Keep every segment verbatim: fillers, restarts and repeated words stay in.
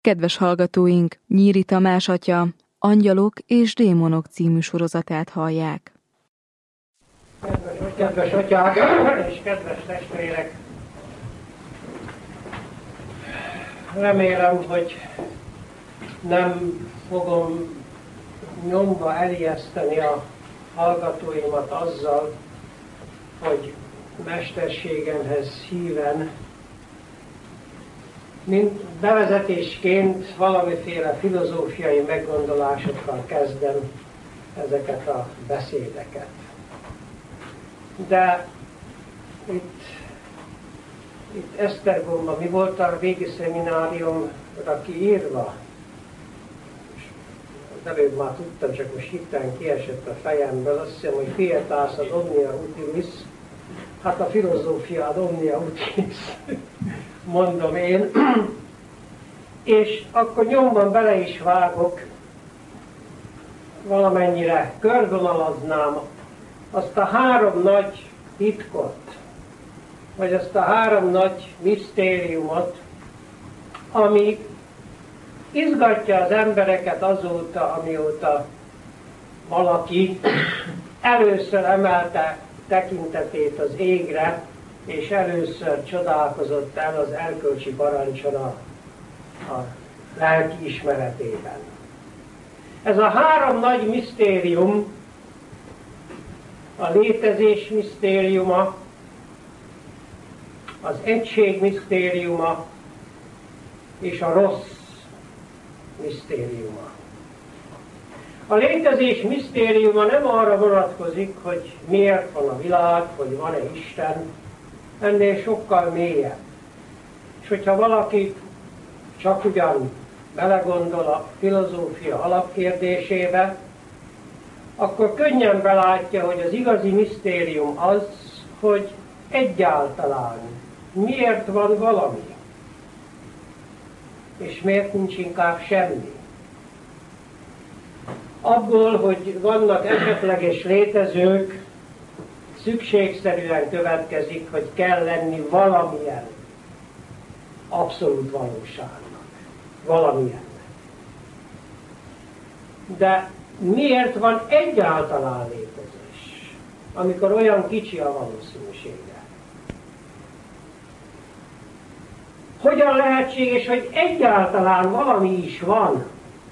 Kedves hallgatóink, Nyíri Tamás atya Angyalok és démonok című sorozatát hallják. Kedves, kedves atyák és kedves testvérek! Remélem, hogy nem fogom nyomba elijeszteni a hallgatóimat azzal, hogy mesterségemhez híven, mint bevezetésként valamiféle filozófiai meggondolásokkal kezdem ezeket a beszédeket. De itt, itt Esztergomban mi volt a régi szemináriumra kiírva? Az előbb már tudtam, csak most hirtelen kiesett a fejemből, azt hiszem, hogy pietas ad omnia utilis, hát a filozófia ad omnia utilis, mondom én, és akkor nyomban bele is vágok, valamennyire körvonalaznám azt a három nagy titkot, vagy azt a három nagy misztériumot, ami izgatja az embereket azóta, amióta valaki először emelte tekintetét az égre, és először csodálkozott el az erkölcsi parancson a, a lelki ismeretében. Ez a három nagy misztérium, a létezés misztériuma, az egység misztériuma és a rossz misztériuma. A létezés misztériuma nem arra vonatkozik, hogy miért van a világ, hogy van-e Isten, ennél sokkal mélyebb. És hogyha valaki csak ugyan belegondol a filozófia alapkérdésébe, akkor könnyen belátja, hogy az igazi misztérium az, hogy egyáltalán miért van valami, és miért nincs inkább semmi. Abból, hogy vannak esetleges létezők, szükségszerűen következik, hogy kell lenni valamilyen abszolút valóságnak. Valamilyen. De miért van egyáltalán létezés, amikor olyan kicsi a valószínűsége? Hogyan lehetséges, hogy egyáltalán valami is van?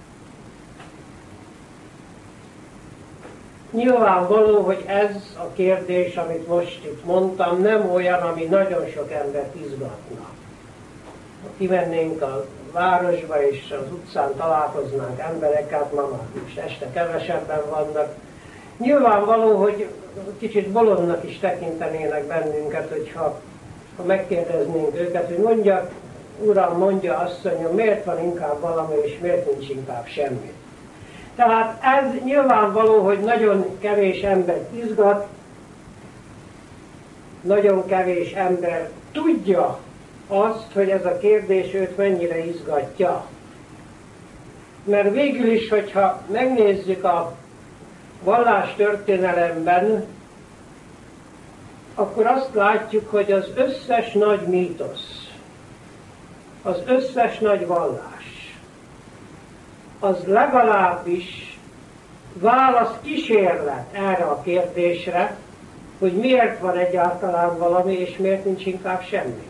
Nyilvánvaló, hogy ez a kérdés, amit most itt mondtam, nem olyan, ami nagyon sok embert izgatna. Ha kimennénk a városba és az utcán találkoznánk embereket, ma már is este kevesebben vannak. Nyilvánvaló, hogy kicsit bolondnak is tekintenének bennünket, hogyha ha megkérdeznénk őket, hogy mondja, uram, mondja, asszonyom, miért van inkább valami, és miért nincs inkább semmi. Tehát ez nyilvánvaló, hogy nagyon kevés ember izgat, nagyon kevés ember tudja azt, hogy ez a kérdés őt mennyire izgatja. Mert végül is, hogyha megnézzük a vallástörténelemben, akkor azt látjuk, hogy az összes nagy mítosz, az összes nagy vallás, az legalábbis válasz kísérlet erre a kérdésre, hogy miért van egyáltalán valami, és miért nincs inkább semmi.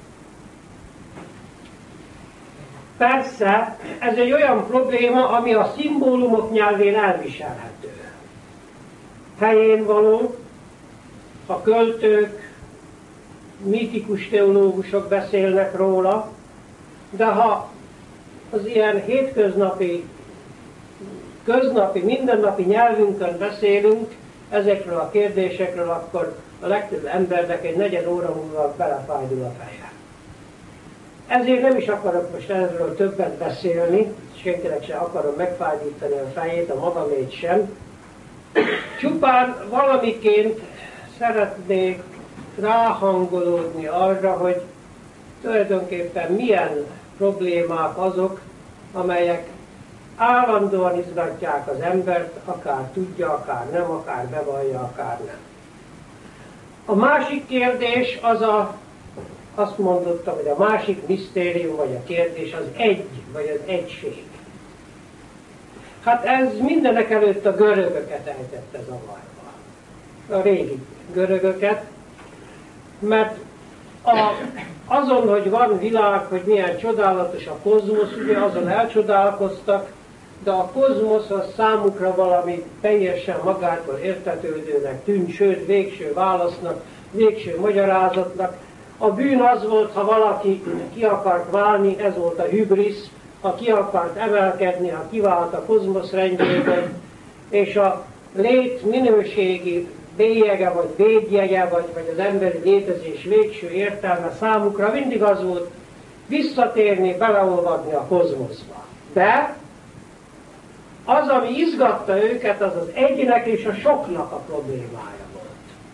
Persze, ez egy olyan probléma, ami a szimbólumok nyelvén elviselhető. Helyén való, a költők, mítikus teológusok beszélnek róla, de ha az ilyen hétköznapi, köznapi, mindennapi nyelvünkön beszélünk ezekről a kérdésekről, akkor a legtöbb embernek egy negyed óra múlva belefájdul a feje. Ezért nem is akarok most erről többet beszélni, senkinek sem akarom megfájdítani a fejét, a magamét sem. Csupán valamiként szeretnék ráhangolódni arra, hogy tulajdonképpen milyen problémák azok, amelyek állandóan izgatják az embert, akár tudja, akár nem, akár bevallja, akár nem. A másik kérdés az a azt mondottam, hogy a másik misztérium vagy a kérdés az egy, vagy az egység. Hát ez mindenek előtt a görögöket ejtette zavarba. A régi görögöket, mert a, azon, hogy van világ, hogy milyen csodálatos a kozmosz, ugye azon elcsodálkoztak, de a kozmosz az számukra valami teljesen magától értetődőnek tűnt, sőt végső válasznak, végső magyarázatnak. A bűn az volt, ha valaki ki akart válni, ez volt a hübrisz, ha ki akart emelkedni, ha kivált a kozmosz rendjéből, és a lét minőségi bélyege, vagy védjegye, vagy, vagy az emberi létezés végső értelme számukra mindig az volt, visszatérni, beleolvadni a kozmoszba. De az, ami izgatta őket, az az egynek és a soknak a problémája volt.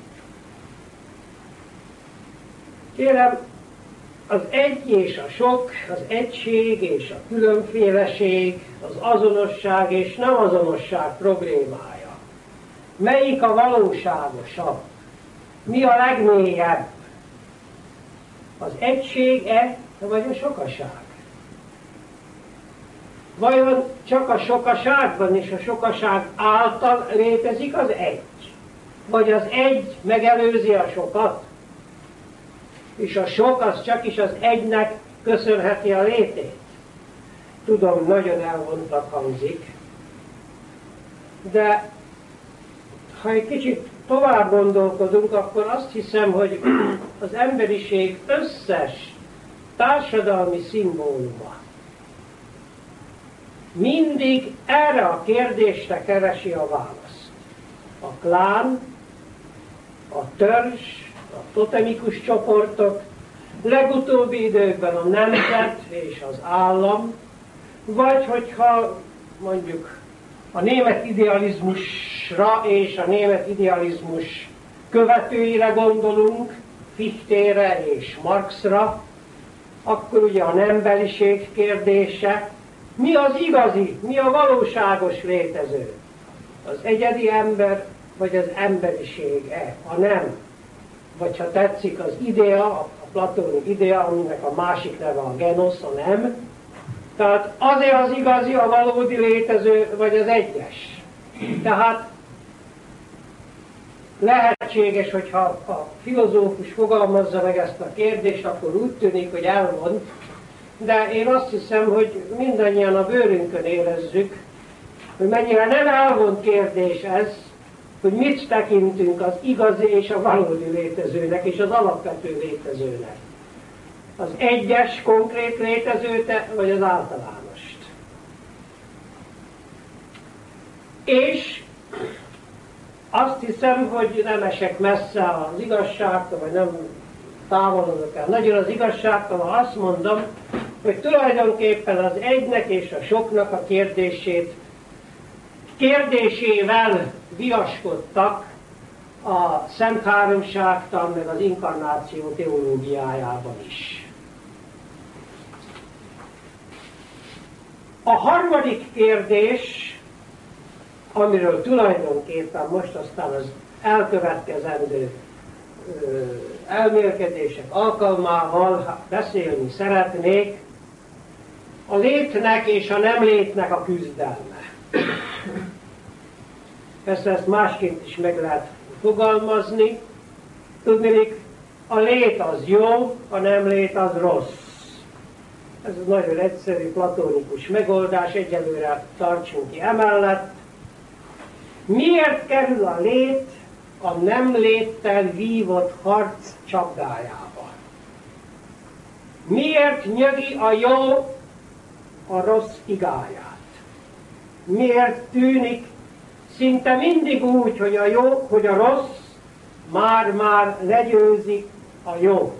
Kérem, az egy és a sok, az egység és a különféleség, az azonosság és nem azonosság problémája. Melyik a valóságosabb? Mi a legmélyebb? Az egység-e, vagy a sokaság? Vajon csak a sokaságban és a sokaság által létezik az egy? Vagy az egy megelőzi a sokat? És a sok az csak is az egynek köszönheti a létét? Tudom, nagyon elvontak hangzik, de ha egy kicsit tovább gondolkodunk, akkor azt hiszem, hogy az emberiség összes társadalmi szimbóluma mindig erre a kérdésre keresi a választ. A klán, a törzs, a totemikus csoportok, legutóbbi időkben a nemzet és az állam, vagy hogyha mondjuk a német idealizmusra és a német idealizmus követőire gondolunk, Fichtére és Marxra, akkor ugye a nembeliség kérdése, mi az igazi, mi a valóságos létező? Az egyedi ember, vagy az emberiség-e? A nem. Vagy ha tetszik az idea, a platóni idea, aminek a másik neve a genosz, a nem. Tehát azért az igazi, a valódi létező, vagy az egyes. Tehát lehetséges, hogyha a filozófus fogalmazza meg ezt a kérdést, akkor úgy tűnik, hogy elvont, de én azt hiszem, hogy mindannyian a bőrünkön érezzük, hogy mennyire nem elvont kérdés ez, hogy mit tekintünk az igazi és a valódi létezőnek, és az alapvető létezőnek. Az egyes konkrét létezőt, vagy az általánost. És azt hiszem, hogy nem esek messze az igazságtól, vagy nem távolodok el nagyon az igazságtól, ha azt mondom, hogy tulajdonképpen az egynek és a soknak a kérdését, kérdésével viaskodtak a Szent Háromságtan, meg az inkarnáció teológiájában is. A harmadik kérdés, amiről tulajdonképpen most aztán az elkövetkezendő ö, elmélkedések alkalmával beszélni szeretnék, a létnek és a nem létnek a küzdelme. Persze ezt másként is meg lehet fogalmazni. Tudniillik, a lét az jó, a nem lét az rossz. Ez egy nagyon egyszerű, platónikus megoldás, egyelőre tartsunk ki emellett. Miért kerül a lét a nem léttel vívott harc csapdájába? Miért nyögi a jó a rossz igáját? Miért tűnik szinte mindig úgy, hogy a jó, hogy a rossz már-már legyőzi a jót?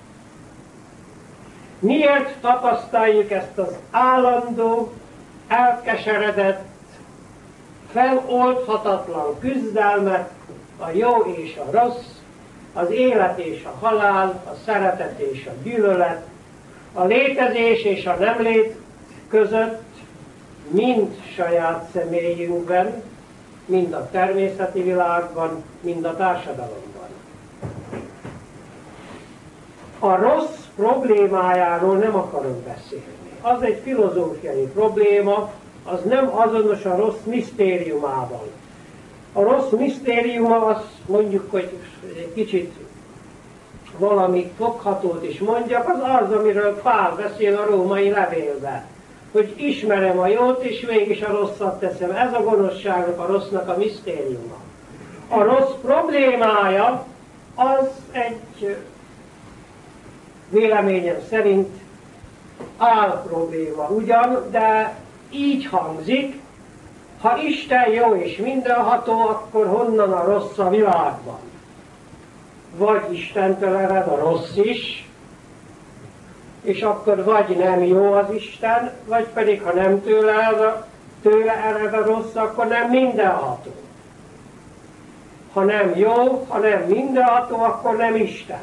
Miért tapasztaljuk ezt az állandó, elkeseredett, feloldhatatlan küzdelmet, a jó és a rossz, az élet és a halál, a szeretet és a gyűlölet, a létezés és a nem lét között, mind saját személyünkben, mind a természeti világban, mind a társadalomban. A rossz problémájáról nem akarok beszélni. Az egy filozófiai probléma, az nem azonos a rossz misztériumával. A rossz misztériuma az, mondjuk, hogy egy kicsit valami foghatót is mondjak, az az, amiről Pál beszél a római levélben. Hogy ismerem a jót, és mégis a rosszat teszem. Ez a gonoszságnak, a rossznak a misztériuma. A rossz problémája az egy, véleményem szerint, álprobléma ugyan, de így hangzik: ha Isten jó és mindenható, akkor honnan a rossz a világban? Vagy Istentől ered a rossz is, és akkor vagy nem jó az Isten, vagy pedig ha nem tőle ered, tőle ered a rossz, akkor nem mindenható. Ha nem jó, ha nem mindenható, akkor nem Isten.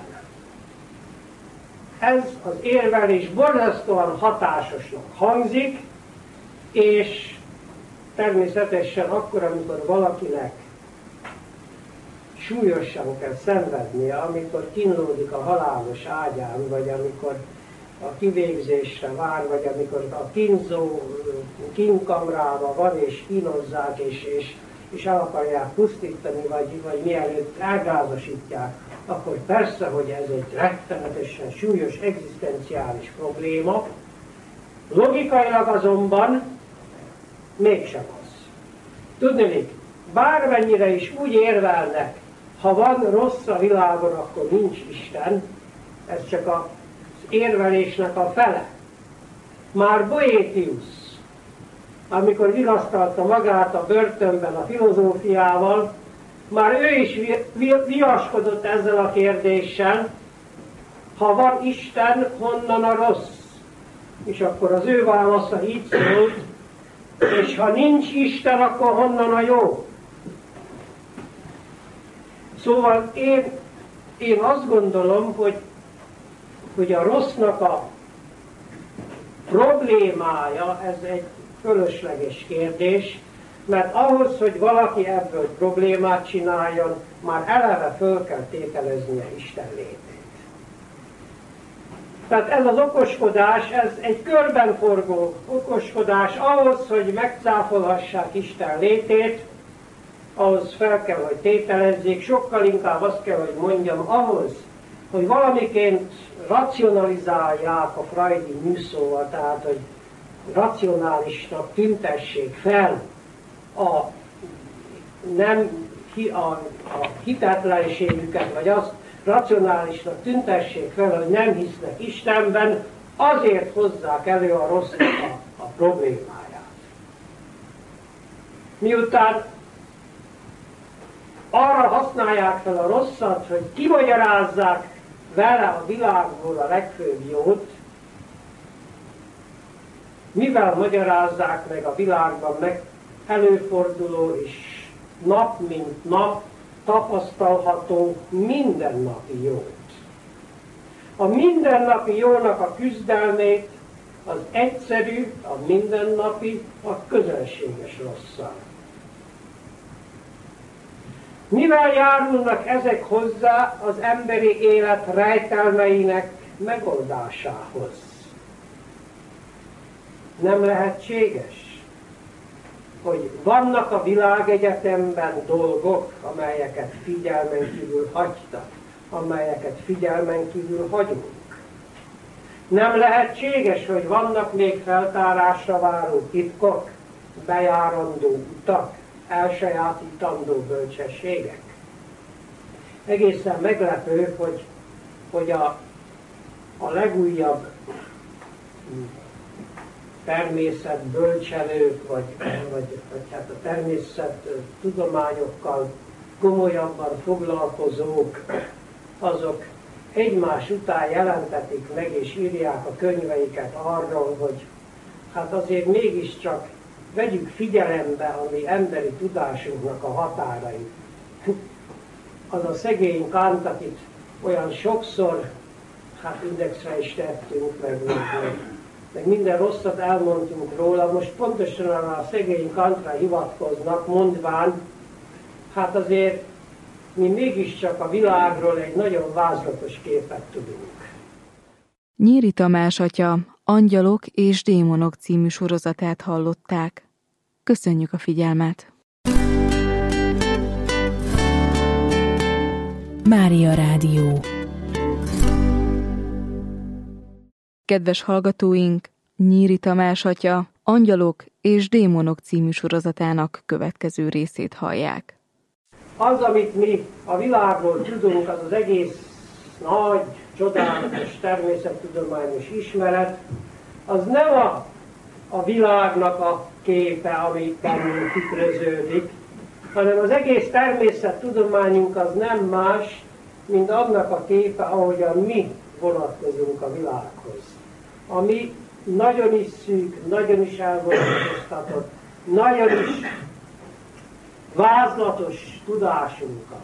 Ez az érvelés borzasztóan hatásosnak hangzik, és természetesen akkor, amikor valakinek súlyosan kell szenvednie, amikor kínlódik a halálos ágyán, vagy amikor a kivégzésre vár, vagy amikor a kínzó kínkamrában van, és kínozzák, és, és, és el akarják pusztítani, vagy, vagy mielőtt elgázosítják, akkor persze, hogy ez egy rettenetesen súlyos egzisztenciális probléma. Logikailag azonban mégsem az. Tudniillik, bármennyire is úgy érvelnek, ha van rossz a világon, akkor nincs Isten, ez csak az érvelésnek a fele. Már Boétius, amikor vigasztalta magát a börtönben a filozófiával, már ő is viaskodott ezzel a kérdéssel: ha van Isten, honnan a rossz? És akkor az ő válasza így szólt: és ha nincs Isten, akkor honnan a jó? Szóval én, én azt gondolom, hogy, hogy a rossznak a problémája, ez egy fölösleges kérdés, mert ahhoz, hogy valaki ebből problémát csináljon, már eleve föl kell tételeznie Isten létét. Tehát ez az okoskodás, ez egy körben forgó okoskodás. Ahhoz, hogy megcáfolhassák Isten létét, ahhoz fel kell, hogy tételezzék, sokkal inkább azt kell, hogy mondjam, ahhoz, hogy valamiként racionalizálják a freudi műszóval, tehát, hogy racionálisnak tüntessék fel a, nem, a, a hitetlenségüket, vagy azt racionálisnak tüntessék fel, hogy nem hisznek Istenben, azért hozzák elő a rossznak a, a problémáját. Miután arra használják fel a rosszat, hogy kimagyarázzák vele a világból a legfőbb jót, mivel magyarázzák meg a világban meg előforduló és nap mint nap tapasztalható mindennapi jót. A mindennapi jónak a küzdelmét az egyszerű, a mindennapi, a közönséges rosszal. Mivel járulnak ezek hozzá az emberi élet rejtelmeinek megoldásához? Nem lehetséges, hogy vannak a világegyetemben dolgok, amelyeket figyelmen kívül hagytak, amelyeket figyelmen kívül hagyunk. Nem lehetséges, hogy vannak még feltárásra váró titkok, bejárandó utak, elsajátítandó bölcsességek. Egészen meglepő, hogy, hogy a, a legújabb természetbölcselők, vagy, vagy, vagy hát a természettudományokkal komolyabban foglalkozók, azok egymás után jelentetik meg és írják a könyveiket arról, hogy hát azért mégiscsak vegyük figyelembe a mi emberi tudásunknak a határait. Az a szegény Kant, akit olyan sokszor hát indexre is tettünk, meg, meg, meg minden rosszat elmondtunk róla, most pontosan a szegény Kantra hivatkoznak, mondván, hát azért mi mégiscsak a világról egy nagyon vázlatos képet tudunk. Nyíri Tamás atya Angyalok és démonok című sorozatát hallották. Köszönjük a figyelmet! Mária Rádió. Kedves hallgatóink, Nyíri Tamás atya Angyalok és démonok című sorozatának következő részét hallják. Az, amit mi a világról tudunk, az az egész nagy, csodálatos természettudományos ismeret, az nem a, a világnak a képe, ami bennünk tükröződik, hanem az egész természettudományunk az nem más, mint annak a képe, ahogyan mi vonatkozunk a világhoz. Ami nagyon is szűk, nagyon is elvonatkoztatott, nagyon is vázlatos tudásunkkal.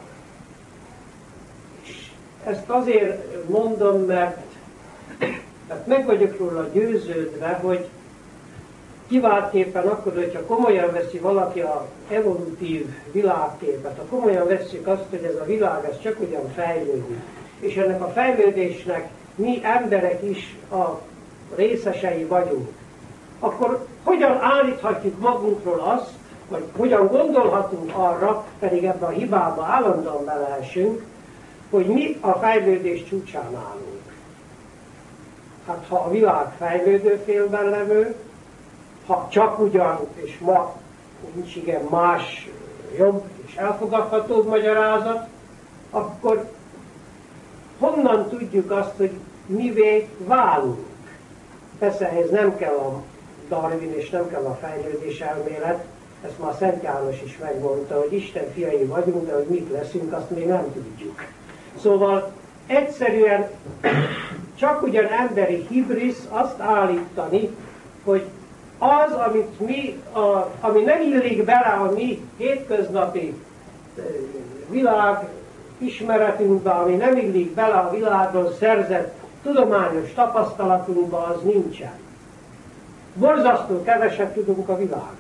És ezt azért mondom, mert, mert meg vagyok róla győződve, hogy kiváltképpen akkor, hogyha komolyan veszi valaki az evolutív világképet, ha komolyan vesszük azt, hogy ez a világ ez csak ugyan fejlődik, és ennek a fejlődésnek mi emberek is a részesei vagyunk, akkor hogyan állíthatjuk magunkról azt, vagy hogyan gondolhatunk arra, pedig ebben a hibába állandóan beleesünk, hogy mi a fejlődés csúcsán állunk. Hát ha a világ fejlődő félben levő, ha csak ugyan, és ma nincs igen más jobb és elfogadhatóbb magyarázat, akkor honnan tudjuk azt, hogy mivé válunk? Persze ehhez nem kell a Darwin és nem kell a fejlődés elmélet, ezt már Szent János is megmondta, hogy Isten fiai vagyunk, de hogy mit leszünk, azt még nem tudjuk. Szóval egyszerűen csak ugyan emberi hibrisz azt állítani, hogy az, amit mi, a, ami nem illik bele a mi hétköznapi világ ismeretünkbe, ami nem illik bele a világról szerzett tudományos tapasztalatunkba, az nincsen. Borzasztó keveset tudunk a világról.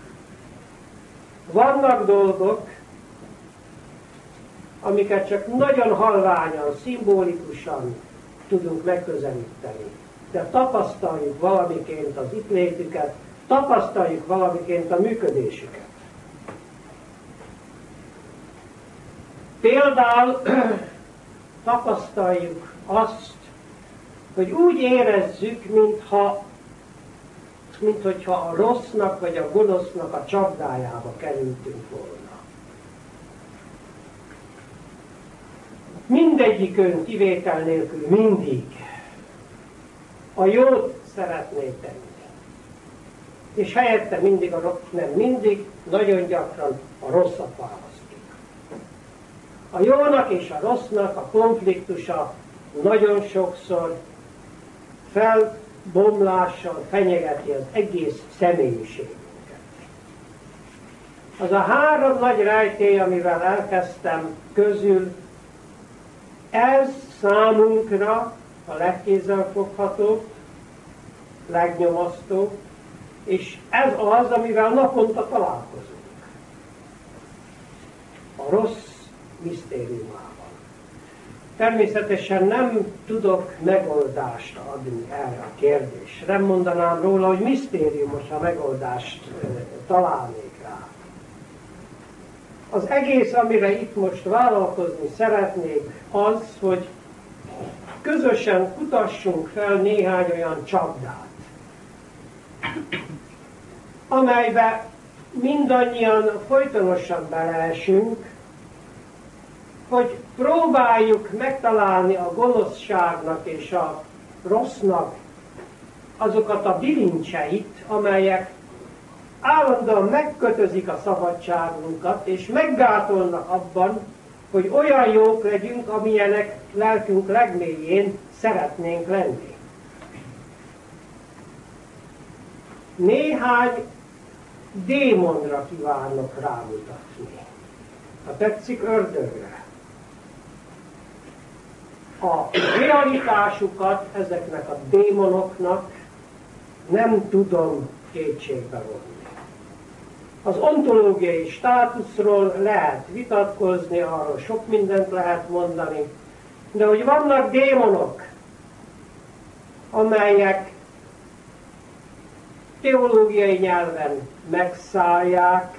Vannak dolgok, amiket csak nagyon halványan, szimbolikusan tudunk megközelíteni. De tapasztaljuk valamiként az itt létüket, tapasztaljuk valamiként a működésüket. Például tapasztaljuk azt, hogy úgy érezzük, mintha, mint hogyha a rossznak vagy a gonosznak a csapdájába kerültünk volna. Mindegyikünk kivétel nélkül mindig a jót szeretné tenni. És helyette mindig a rossz, nem mindig, nagyon gyakran a rosszat választjuk. A jónak és a rossznak a konfliktusa nagyon sokszor felbomlással fenyegeti az egész személyiségünket. Az a három nagy rejtély, amivel elkezdtem közül, ez számunkra a legkézzelfoghatóbb, legnyomasztóbb, és ez az, amivel naponta találkozunk. A rossz misztériumával. Természetesen nem tudok megoldást adni erre a kérdésre. Nem mondanám róla, hogy misztérium, hogyha megoldást e, találnék rá. Az egész, amire itt most vállalkozni szeretnék, az, hogy közösen kutassunk fel néhány olyan csapdát, amelybe mindannyian folytonosan beleesünk, hogy próbáljuk megtalálni a gonoszságnak és a rossznak azokat a bilincseit, amelyek állandóan megkötözik a szabadságunkat, és meggátolnak abban, hogy olyan jók legyünk, amilyenek lelkünk legmélyén szeretnénk lenni. Néhány démonra kívánok rámutatni. Ha tetszik, ördögre. A realitásukat ezeknek a démonoknak nem tudom kétségbe vonni. Az ontológiai státuszról lehet vitatkozni, arról sok mindent lehet mondani, de hogy vannak démonok, amelyek teológiai nyelven megszállják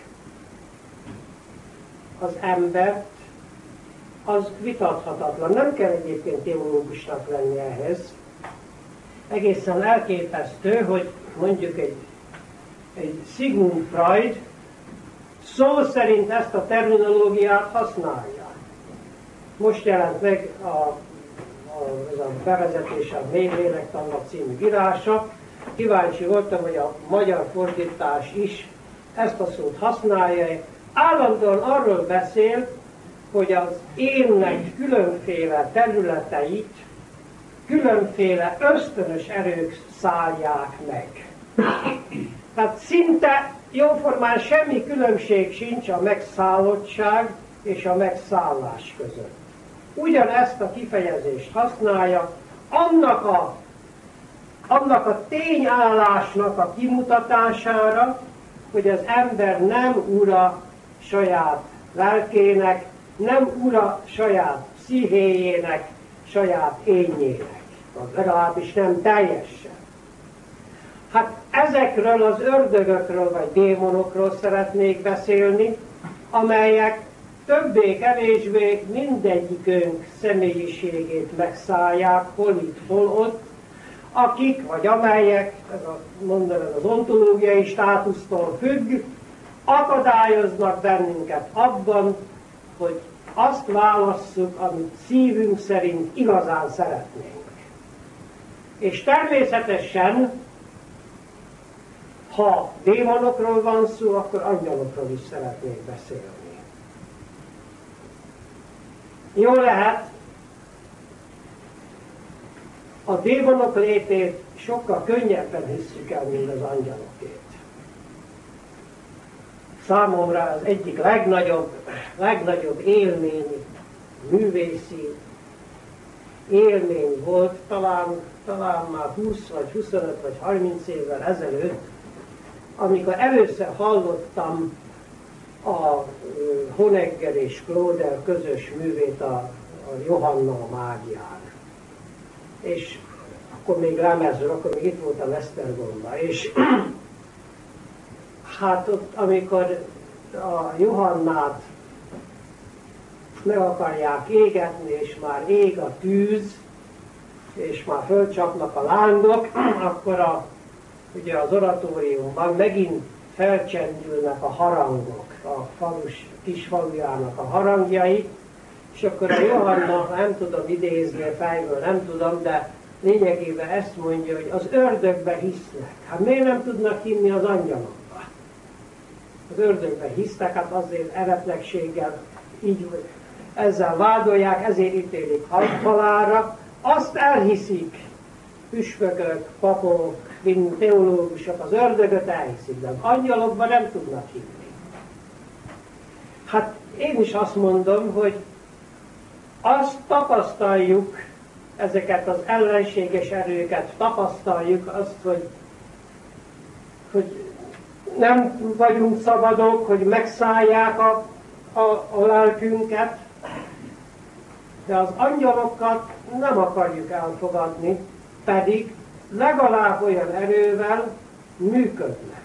az embert, az vitathatatlan. Nem kell egyébként teológusnak lenni ehhez. Egészen elképesztő, hogy mondjuk egy, egy Sigmund Freud szó szerint ezt a terminológiát használja. Most jelent meg a, a, a bevezetése a Mély Lélektannak című írása. Kíváncsi voltam, hogy a magyar fordítás is ezt a szót használja. Állandóan arról beszél, hogy az énnek különféle területeit különféle ösztönös erők szállják meg. Tehát szinte jóformán semmi különbség sincs a megszállottság és a megszállás között. Ugyanezt a kifejezést használja annak a, annak a tényállásnak a kimutatására, hogy az ember nem ura saját lelkének, nem ura saját pszichéjének, saját énjének, legalábbis nem teljesen. Hát ezekről az ördögökről vagy démonokról szeretnék beszélni, amelyek többé-kevésbé mindegyikünk személyiségét megszállják, hol itt, hol ott, akik vagy amelyek, ez a, mondanám, az ontológiai státusztól függ, akadályoznak bennünket abban, hogy azt válasszuk, amit szívünk szerint igazán szeretnénk. És természetesen, ha démonokról van szó, akkor angyalokról is szeretnék beszélni. Jó lehet, a démonok létét sokkal könnyebben hisszük el, mint az angyalokét. Számomra az egyik legnagyobb, legnagyobb élmény, művészi élmény volt, talán, talán már húsz vagy huszonöt vagy harminc évvel ezelőtt, amikor először hallottam a Honegger és Klóder közös művét, a, a Johanna a mágián. És akkor még lemezről, akkor még itt volt a Esztergomba. És hát ott, amikor a Johannát meg akarják égetni, és már ég a tűz, és már fölcsapnak a lángok, akkor a, ugye az oratóriumban megint felcsendülnek a harangok, a falus, kis falujának a harangjai, és akkor a Johanna, nem tudom idézni a fejből, nem tudom, de lényegében ezt mondja, hogy az ördögbe hisznek. Hát miért nem tudnak hinni az angyalokba? Az ördögbe hisznek, hát azért eretlegséggel így ezzel vádolják, ezért ítélik halálra. Azt elhiszik püspökök, papok, teológusok, az ördögöt elhiszik, de az angyalokban nem tudnak hinni. Hát én is azt mondom, hogy azt tapasztaljuk, ezeket az ellenséges erőket, tapasztaljuk azt, hogy, hogy nem vagyunk szabadok, hogy megszállják a, a, a lelkünket, de az angyalokat nem akarjuk elfogadni, pedig legalább olyan erővel működnek.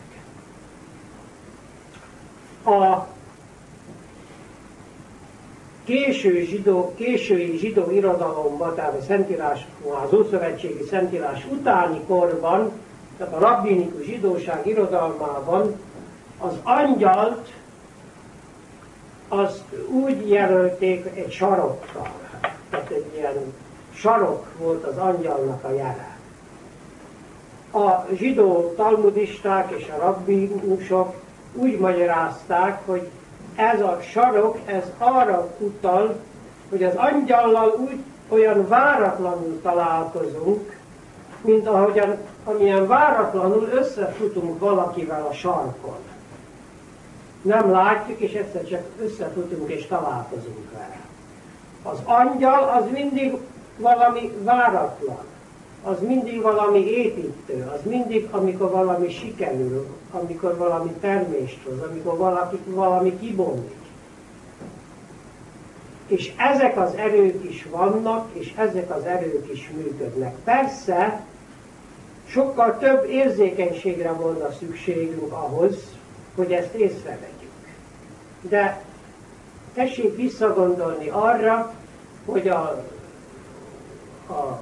A késő zsidó, késői zsidó irodalomban, tehát a Szentírás, az Ószövetségi Szentírás utáni korban, tehát a rabbinikus zsidóság irodalmában az angyalt azt úgy jelölték egy sarokkal, tehát egy ilyen sarok volt az angyalnak a jele. A zsidó talmudisták és a rabbinusok úgy magyarázták, hogy ez a sarok, ez arra utal, hogy az angyallal úgy olyan váratlanul találkozunk, mint ahogyan, amilyen váratlanul összefutunk valakivel a sarkon. Nem látjuk, és egyszer csak összefutunk és találkozunk vele. Az angyal az mindig valami váratlan, az mindig valami építő, az mindig, amikor valami sikerül, amikor valami termést hoz, amikor valaki, valami kibomlik. És ezek az erők is vannak, és ezek az erők is működnek. Persze sokkal több érzékenységre volna szükségünk ahhoz, hogy ezt észrevegyük. De tessék visszagondolni arra, hogy a, a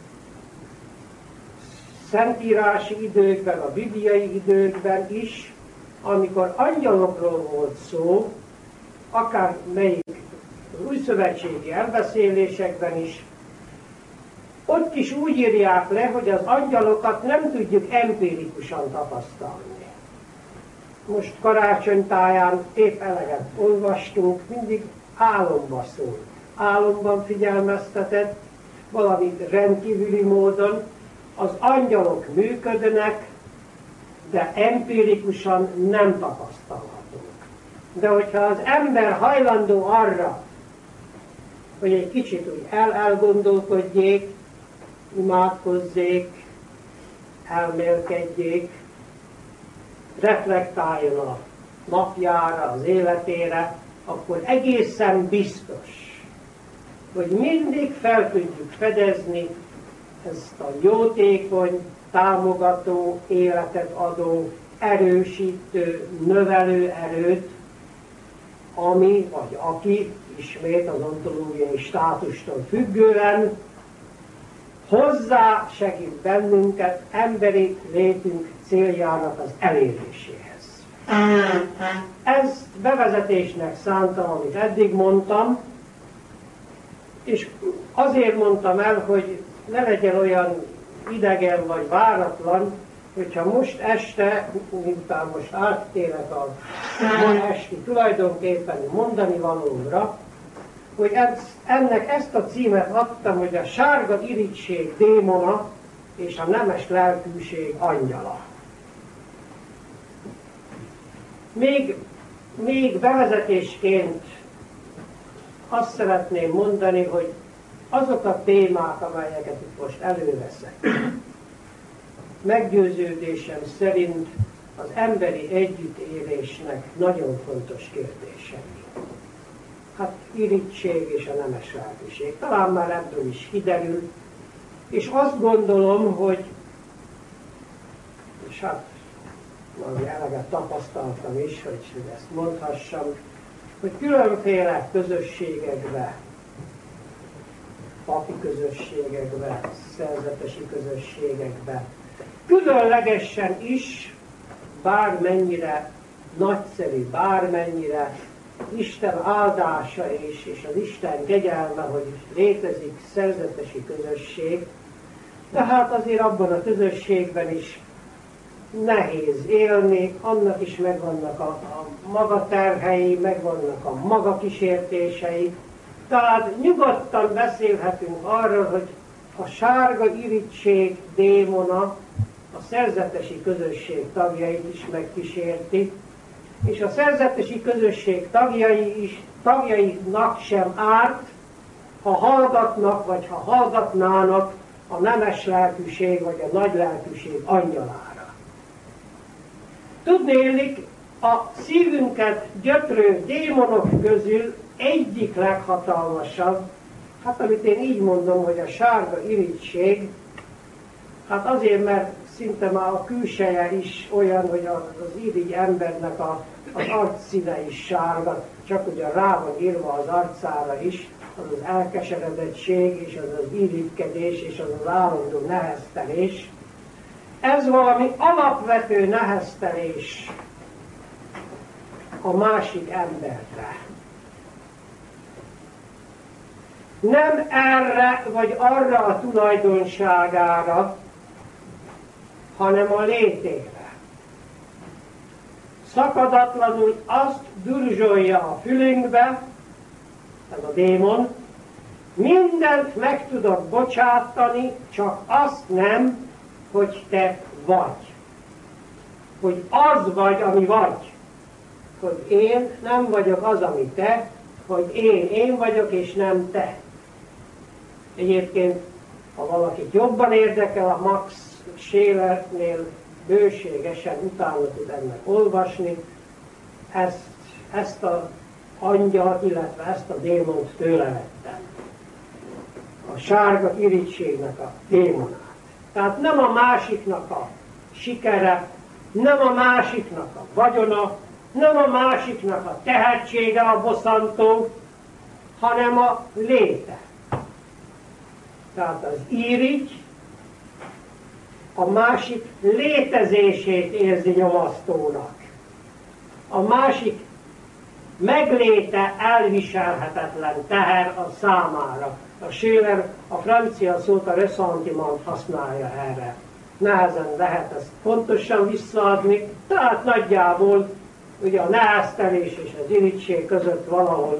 szentírási időkben, a bibliai időkben is, amikor angyalokról volt szó, akár melyik újszövetségi elbeszélésekben is, ott is úgy írják le, hogy az angyalokat nem tudjuk empirikusan tapasztalni. Most karácsonytáján épp eleget olvastunk, mindig álomba szól. Álomban figyelmeztetett, valami rendkívüli módon az angyalok működnek, de empirikusan nem tapasztalhatók. De hogyha az ember hajlandó arra, hogy egy kicsit úgy el-elgondolkodjék, imádkozzék, elmélkedjék, reflektáljon a napjára, az életére, akkor egészen biztos, hogy mindig fel tudjuk fedezni ezt a jótékony, támogató, életet adó, erősítő, növelő erőt, ami vagy aki, ismét az ontológiai státustól függően, hozzá segít bennünket emberi létünk céljának az eléréséhez. Ezt bevezetésnek szántam, amit eddig mondtam, és azért mondtam el, hogy ne legyen olyan idegen vagy váratlan, hogyha most este, miután most áttérek a mai esti tulajdonképpen mondani valóra, hogy ez, ennek ezt a címet adtam, hogy a sárga irigység démona és a nemes lelkűség angyala. Még, még bevezetésként azt szeretném mondani, hogy azok a témák, amelyeket itt most előveszek, meggyőződésem szerint az emberi együttélésnek nagyon fontos kérdései. Hát irigység és a nemes lelkűség. Talán már ebből is kiderül, és azt gondolom, hogy, és hát valami eleget tapasztaltam is, hogy ezt mondhassam, hogy különféle közösségekbe, papi közösségekbe, szerzetesi közösségekbe, különlegesen is, bármennyire nagyszerű, bármennyire Isten áldása és, és az Isten kegyelme, hogy létezik szerzetesi közösség, de hát azért abban a közösségben is nehéz élni, annak is megvannak a, a maga terhei, megvannak a maga kísértései. Tehát nyugodtan beszélhetünk arról, hogy a sárga irigység démona a szerzetesi közösség tagjait is megkísérti, és a szerzetesi közösség tagjai is, tagjainak sem árt, ha hallgatnak, vagy ha hallgatnának a nemes lelkűség, vagy a nagy lelkűség angyalára. Tudnélik, a szívünket gyötrő démonok közül egyik leghatalmasabb, hát amit én így mondom, hogy a sárga irigység, hát azért, mert szinte már a külseje is olyan, hogy az irigy embernek a, az arcszíne is sárga, csak ugye rá van írva az arcára is, az az elkeseredettség, és az az irigykedés, és az az állandó neheztelés. Ez valami alapvető neheztelés a másik emberre. Nem erre vagy arra a tulajdonságára, hanem a létére. Szakadatlanul azt durzsolja a fülünkbe, ez a démon, mindent meg tudok bocsátani, csak azt nem, hogy te vagy. Hogy az vagy, ami vagy. Hogy én nem vagyok az, ami te, hogy én, én vagyok, és nem te. Egyébként, ha valakit jobban érdekel, a Max Schelernél bőségesen utána tud ennek olvasni, ezt, ezt a angyal, illetve ezt a démont tőle vettem. A sárga irigységnek a démonát. Tehát nem a másiknak a sikere, nem a másiknak a vagyona, nem a másiknak a tehetsége a bosszantó, hanem a léte. Tehát az irigy a másik létezését érzi nyomasztónak. A másik megléte elviselhetetlen teher a számára. A Schiller a francia szót, a ressentiment használja erre. Nehezen lehet ezt pontosan visszaadni, tehát nagyjából ugye a neheztelés és az irigység között valahol.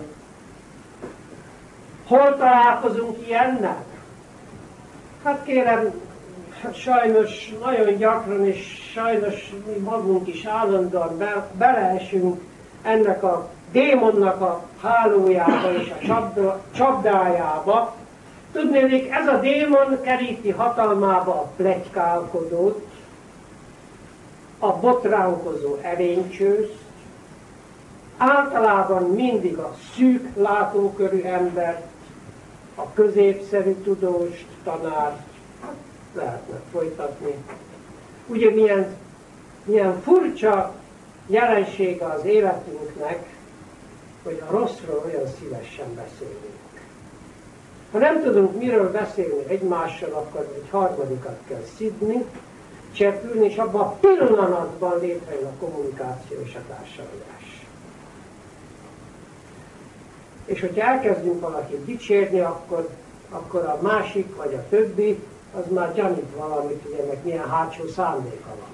Hol találkozunk ilyennel? Hát kérem, sajnos nagyon gyakran, és sajnos mi magunk is állandóan be, beleesünk ennek a démonnak a hálójába és a csapda, csapdájába. Tudnélik, ez a démon keríti hatalmába a pletykálkodót, a botránkozó erénycsőzt, általában mindig a szűk látókörű embert, a középszerű tudóst, tanárt, lehetne folytatni. Ugye milyen, milyen furcsa jelensége az életünknek, hogy a rosszról olyan szívesen beszélünk. Ha nem tudunk miről beszélni egymással, akkor egy harmadikat kell szidni, csepülni, és abban a pillanatban létrejön a kommunikáció és a társadalás. És hogyha elkezdünk valakit dicsérni, akkor, akkor a másik vagy a többi, az már gyanít valamit, ugye meg milyen hátsó szándéka van.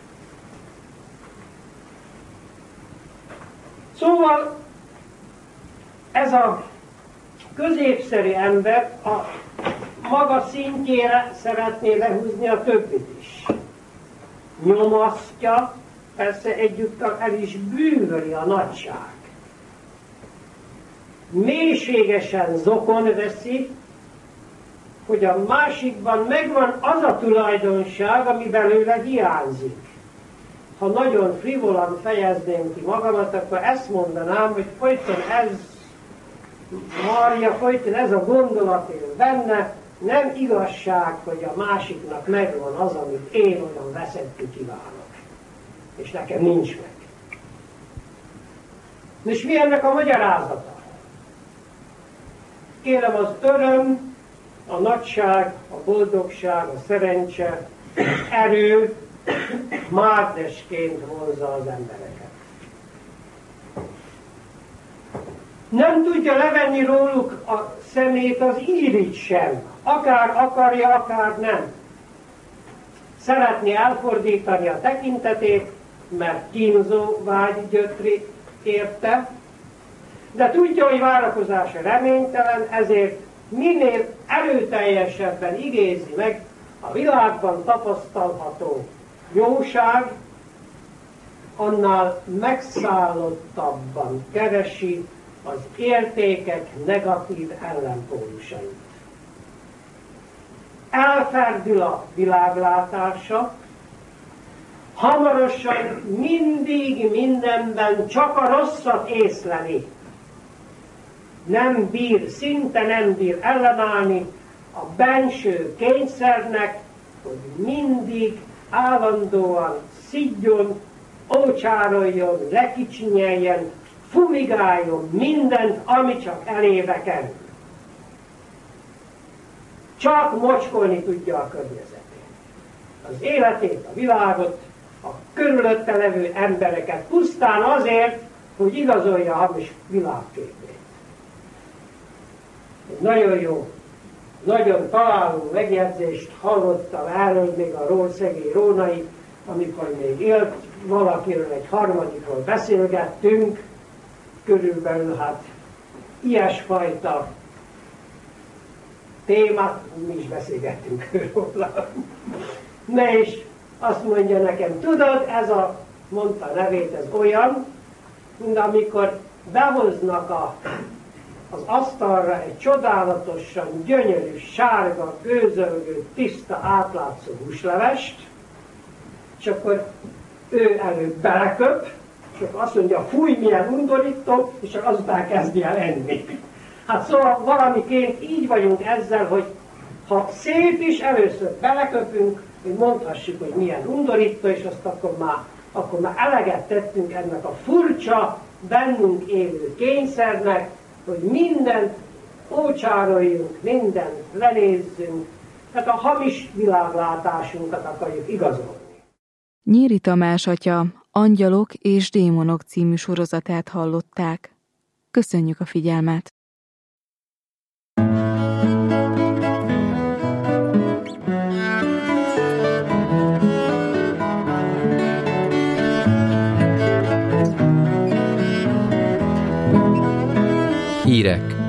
Szóval ez a középszerű ember a maga szintjére szeretné lehúzni a többit is. Nyomasztja, persze egyúttal el is bűvöli a nagyság. Mélységesen zokon veszi, hogy a másikban megvan az a tulajdonság, ami belőle hiányzik. Ha nagyon frivolan fejezném ki magamat, akkor ezt mondanám, hogy folyton ez marja, folyton ez a gondolat él benne, nem igazság, hogy a másiknak megvan az, amit én olyan veszettű kívánok. És nekem nincs meg. És mi ennek a magyarázata? Kérem, az öröm, a nagyság, a boldogság, a szerencse, az erő márdesként vonzza az embereket. Nem tudja levenni róluk a szemét az irigy sem, akár akarja, akár nem. Szeretné elfordítani a tekintetét, mert kínzó vágy gyötri érte, de tudja, hogy várakozása reménytelen, ezért minél erőteljesebben igézi meg a világban tapasztalható jóság, annál megszállottabban keresi az értékek negatív ellenpólusait. Elferdül a világlátása, hamarosan mindig mindenben csak a rosszat észleli. Nem bír, szinte nem bír ellenállni a benső kényszernek, hogy mindig állandóan szidjon, ócsároljon, lekicsinyeljen, fumigáljon mindent, ami csak elébe kerül. Csak mocskolni tudja a környezetét. Az életét, a világot, a körülötte levő embereket pusztán azért, hogy igazolja a hamis világképét. Egy nagyon jó, nagyon találó megjegyzést hallottam erről még a Rószegély Rónai, amikor még élt, valakiről egy harmadikról beszélgettünk, körülbelül hát ilyesfajta témát, mi is beszélgettünk róla. Na és azt mondja nekem, tudod, ez a, mondta a nevét, ez olyan, mint amikor behoznak a, az asztalra egy csodálatosan gyönyörű, sárga, gőzölgő, tiszta, átlátszó húslevest, és akkor ő előbb beleköp, és akkor azt mondja, fúj, milyen undorító, és csak azután kezdi el enni. Hát szóval valamiként így vagyunk ezzel, hogy Ha szép is, először beleköpünk, hogy mondhassuk, hogy milyen undorító, és azt akkor már, akkor már eleget tettünk ennek a furcsa, bennünk élő kényszernek, hogy mindent ócsároljunk, mindent lenézzünk, tehát a hamis világlátásunkat akarjuk igazolni. Nyíri Tamás atya Angyalok és démonok című sorozatát hallották. Köszönjük a figyelmet! Hírek